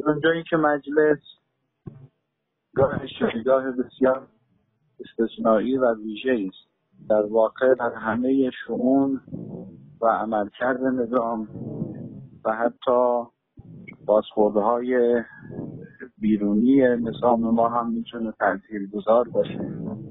اونجایی که مجلس گاه شهیدگاه بسیار استثنایی و ویژه‌ای است در واقع در همه شؤون و عملکرد نظام و حتی بازخوردهای بیرونی نظام ما هم میتونه تاثیرگذار باشه.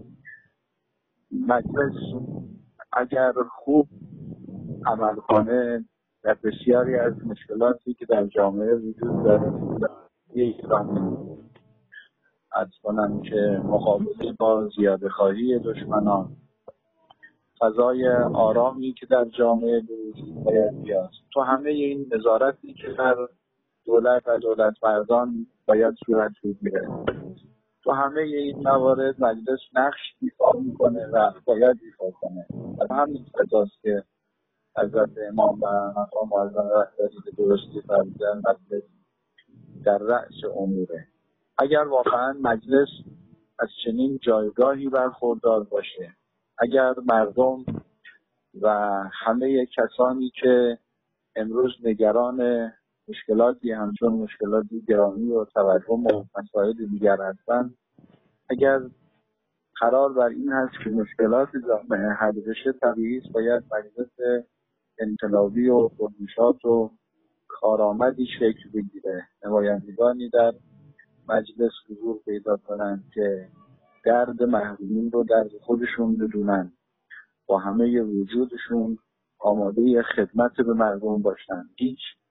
مجلس اگر خوب عمل کنه در بسیاری از مشکلاتی که در جامعه وجود داره یک راهنمایی عرض کنم که مقابله با زیاده‌خواهی دشمنان، فضای آرامی که در جامعه باید بیاد، تو همه این نظارتی که در دولت و دولت مردان باید صورت بگیره، تو همه این موارد مجلس نقش ایفا میکنه و باید ایفا کنه. از همین قضاست که حضرت امام و مقام معظم رهبری به درستی فرمودن مجلس در رأس اموره. اگر واقعا مجلس از چنین جایگاهی برخوردار باشه، اگر مردم و همه کسانی که امروز نگران مشکلاتی همچون مشکلاتی گرامی و تورم و مسائل دیگر هستند، اگر قرار بر این هست که مشکلات جامعه حل بشه، طبیعی است باید مجلس انقلابی و پرنشاط و کارآمدی شکل بگیره، نمایندگانی در مجلس حضور پیدا کنند که درد محرومین رو درد خودشون بدونن، با همه وجودشون آماده خدمت به مردم باشن. هیچ